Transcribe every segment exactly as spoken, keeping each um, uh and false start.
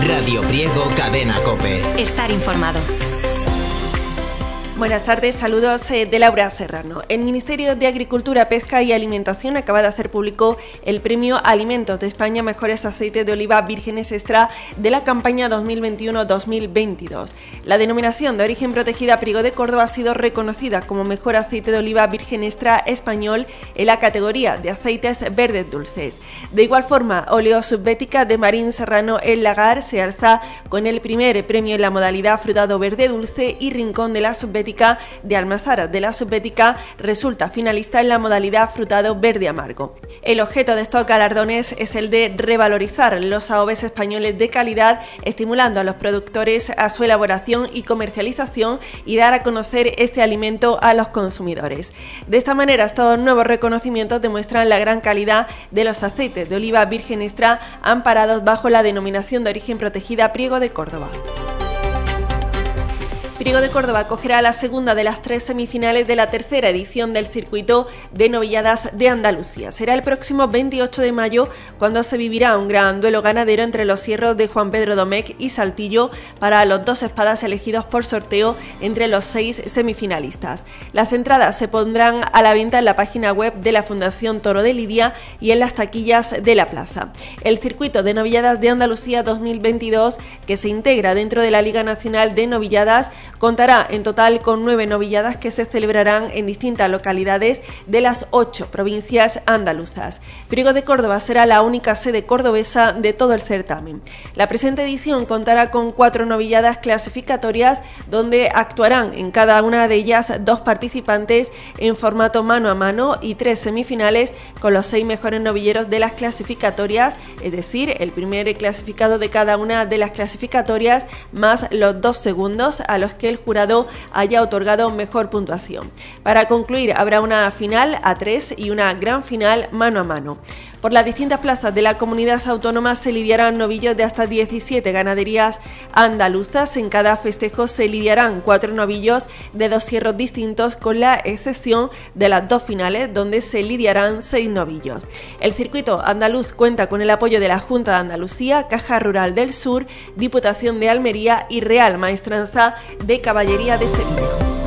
Radio Priego, Cadena COPE. Estar informado. Buenas tardes, saludos eh, de Laura Serrano. El Ministerio de Agricultura, Pesca y Alimentación acaba de hacer público el premio Alimentos de España Mejores Aceites de Oliva Vírgenes Extra de la campaña dos mil veintiuno dos mil veintidós. La denominación de origen protegida Priego de Córdoba ha sido reconocida como Mejor Aceite de Oliva Virgen Extra Español en la categoría de aceites verdes dulces. De igual forma, Oleosubética de Marín Serrano El Lagar se alza con el primer premio en la modalidad frutado verde dulce y Rincón de la Subbética de Almazara de la Subbética resulta finalista en la modalidad frutado verde amargo. El objeto de estos galardones es el de revalorizar los A O Vs españoles de calidad, estimulando a los productores a su elaboración y comercialización y dar a conocer este alimento a los consumidores. De esta manera, estos nuevos reconocimientos demuestran la gran calidad de los aceites de oliva virgen extra amparados bajo la denominación de origen protegida Priego de Córdoba. Priego de Córdoba acogerá la segunda de las tres semifinales de la tercera edición del circuito de novilladas de Andalucía. Será el próximo veintiocho de mayo cuando se vivirá un gran duelo ganadero entre los sierros de Juan Pedro Domecq y Saltillo para los dos espadas elegidos por sorteo entre los seis semifinalistas. Las entradas se pondrán a la venta en la página web de la Fundación Toro de Lidia y en las taquillas de la plaza. El circuito de novilladas de Andalucía dos mil veintidós, que se integra dentro de la Liga Nacional de Novilladas, contará en total con nueve novilladas que se celebrarán en distintas localidades de las ocho provincias andaluzas. Priego de Córdoba será la única sede cordobesa de todo el certamen. La presente edición contará con cuatro novilladas clasificatorias donde actuarán en cada una de ellas dos participantes en formato mano a mano y tres semifinales con los seis mejores novilleros de las clasificatorias, es decir, el primer clasificado de cada una de las clasificatorias más los dos segundos a los que el jurado haya otorgado mejor puntuación. Para concluir, habrá una final a tres y una gran final mano a mano. Por las distintas plazas de la comunidad autónoma se lidiarán novillos de hasta diecisiete ganaderías andaluzas. En cada festejo se lidiarán cuatro novillos de dos sierros distintos, con la excepción de las dos finales, donde se lidiarán seis novillos. El circuito andaluz cuenta con el apoyo de la Junta de Andalucía, Caja Rural del Sur, Diputación de Almería y Real Maestranza de Caballería de Sevilla.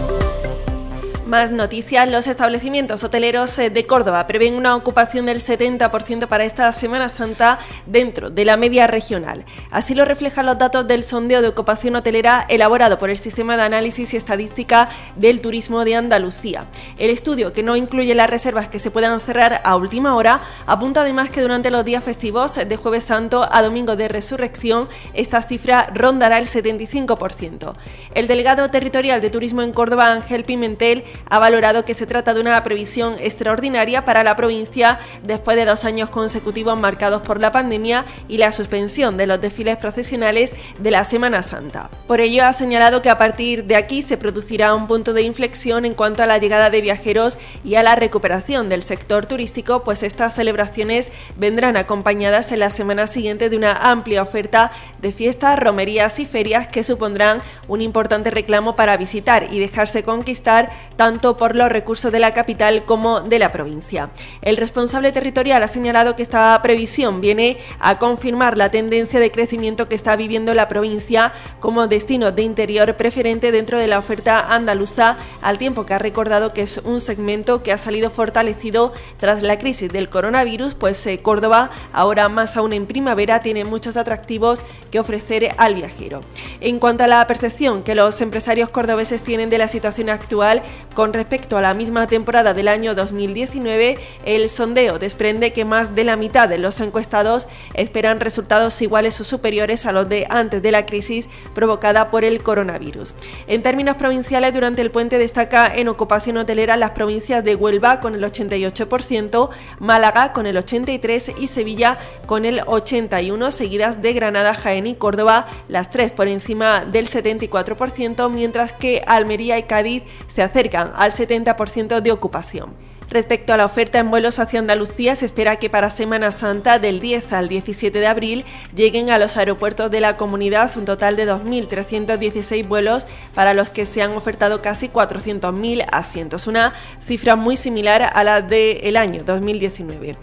Más noticias. Los establecimientos hoteleros de Córdoba prevén una ocupación del setenta por ciento para esta Semana Santa dentro de la media regional. Así lo reflejan los datos del sondeo de ocupación hotelera elaborado por el Sistema de Análisis y Estadística del Turismo de Andalucía. El estudio, que no incluye las reservas que se puedan cerrar a última hora, apunta además que durante los días festivos de Jueves Santo a Domingo de Resurrección esta cifra rondará el setenta y cinco por ciento. El delegado territorial de Turismo en Córdoba, Ángel Pimentel, ha valorado que se trata de una previsión extraordinaria para la provincia después de dos años consecutivos marcados por la pandemia y la suspensión de los desfiles procesionales de la Semana Santa. Por ello, ha señalado que a partir de aquí se producirá un punto de inflexión en cuanto a la llegada de viajeros y a la recuperación del sector turístico, pues estas celebraciones vendrán acompañadas en la semana siguiente de una amplia oferta de fiestas, romerías y ferias que supondrán un importante reclamo para visitar y dejarse conquistar tanto por los recursos de la capital como de la provincia. El responsable territorial ha señalado que esta previsión viene a confirmar la tendencia de crecimiento que está viviendo la provincia como destino de interior preferente dentro de la oferta andaluza, al tiempo que ha recordado que es un segmento que ha salido fortalecido tras la crisis del coronavirus, pues eh, Córdoba, ahora más aún en primavera, tiene muchos atractivos que ofrecer al viajero. En cuanto a la percepción que los empresarios cordobeses tienen de la situación actual, con respecto a la misma temporada del año dos mil diecinueve, el sondeo desprende que más de la mitad de los encuestados esperan resultados iguales o superiores a los de antes de la crisis provocada por el coronavirus. En términos provinciales, durante el puente destaca en ocupación hotelera las provincias de Huelva con el ochenta y ocho por ciento, Málaga con el ochenta y tres por ciento y Sevilla con el ochenta y uno por ciento, seguidas de Granada, Jaén y Córdoba, las tres por encima del setenta y cuatro por ciento, mientras que Almería y Cádiz se acercan al setenta por ciento de ocupación. Respecto a la oferta en vuelos hacia Andalucía, se espera que para Semana Santa del diez al diecisiete de abril lleguen a los aeropuertos de la comunidad un total de dos mil trescientos dieciséis vuelos, para los que se han ofertado casi cuatrocientos mil asientos, una cifra muy similar a la del año dos mil diecinueve.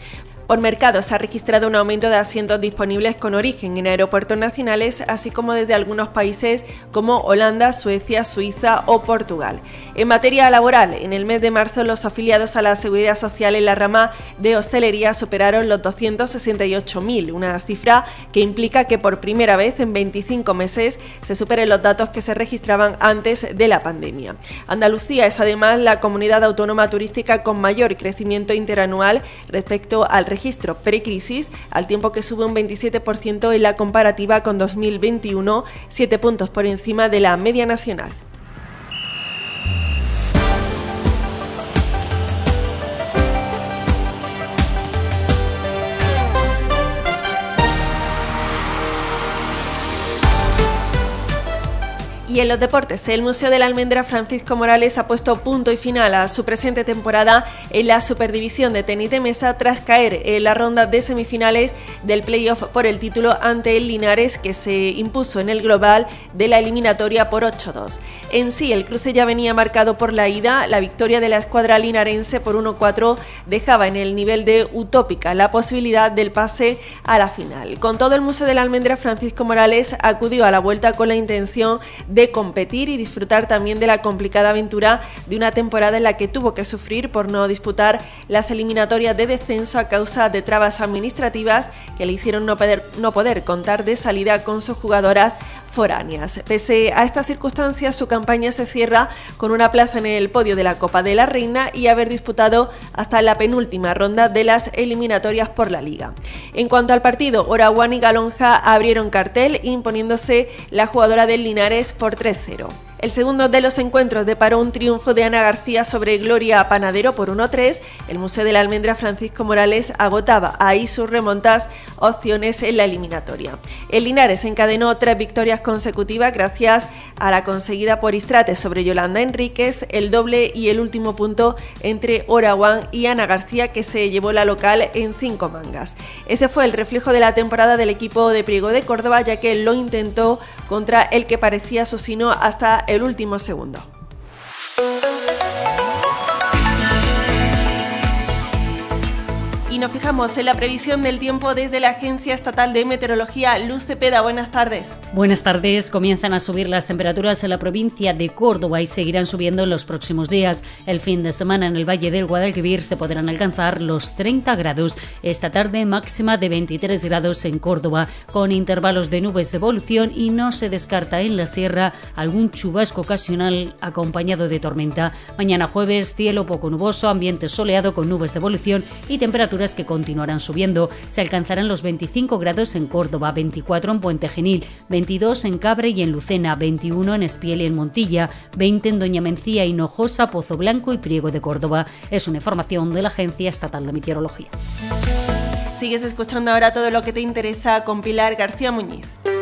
Por mercado se ha registrado un aumento de asientos disponibles con origen en aeropuertos nacionales, así como desde algunos países como Holanda, Suecia, Suiza o Portugal. En materia laboral, en el mes de marzo los afiliados a la Seguridad Social en la rama de hostelería superaron los doscientos sesenta y ocho mil, una cifra que implica que por primera vez en veinticinco meses se superen los datos que se registraban antes de la pandemia. Andalucía es además la comunidad autónoma turística con mayor crecimiento interanual respecto al registro precrisis, al tiempo que sube un veintisiete por ciento en la comparativa con dos mil veintiuno, siete puntos por encima de la media nacional. Y en los deportes, el Museo de la Almendra Francisco Morales ha puesto punto y final a su presente temporada en la Superdivisión de Tenis de Mesa tras caer en la ronda de semifinales del playoff por el título ante el Linares, que se impuso en el global de la eliminatoria por ocho dos. En sí, el cruce ya venía marcado por la ida. La victoria de la escuadra linarense por uno cuatro dejaba en el nivel de utópica la posibilidad del pase a la final. Con todo, el Museo de la Almendra Francisco Morales acudió a la vuelta con la intención de competir y disfrutar también de la complicada aventura de una temporada en la que tuvo que sufrir por no disputar las eliminatorias de descenso a causa de trabas administrativas que le hicieron no poder, no poder contar de salida con sus jugadoras foráneas. Pese a estas circunstancias, su campaña se cierra con una plaza en el podio de la Copa de la Reina y haber disputado hasta la penúltima ronda de las eliminatorias por la Liga. En cuanto al partido, Oraguán y Galonja abrieron cartel, imponiéndose la jugadora del Linares por tres cero. El segundo de los encuentros deparó un triunfo de Ana García sobre Gloria Panadero por uno tres. El Museo de la Almendra Francisco Morales agotaba ahí sus remontas opciones en la eliminatoria. El Linares encadenó tres victorias consecutivas gracias a la conseguida por Istrate sobre Yolanda Enríquez, el doble y el último punto entre Oraguán y Ana García, que se llevó la local en cinco mangas. Ese fue el reflejo de la temporada del equipo de Priego de Córdoba, ya que lo intentó contra el que parecía asesino hasta el último segundo. Y nos fijamos en la previsión del tiempo desde la Agencia Estatal de Meteorología. Luz Cepeda, buenas tardes. Buenas tardes. Comienzan a subir las temperaturas en la provincia de Córdoba y seguirán subiendo en los próximos días. El fin de semana en el Valle del Guadalquivir se podrán alcanzar los treinta grados. Esta tarde máxima de veintitrés grados en Córdoba, con intervalos de nubes de evolución, y no se descarta en la sierra algún chubasco ocasional acompañado de tormenta. Mañana jueves, cielo poco nuboso, ambiente soleado con nubes de evolución y temperaturas que continuarán subiendo. Se alcanzarán los veinticinco grados en Córdoba, veinticuatro en Puente Genil, veintidós en Cabre y en Lucena, veintiuno en Espiel y en Montilla, veinte en Doña Mencía, Hinojosa, Pozo Blanco y Priego de Córdoba. Es una información de la Agencia Estatal de Meteorología. Sigues escuchando ahora todo lo que te interesa con Pilar García Muñiz.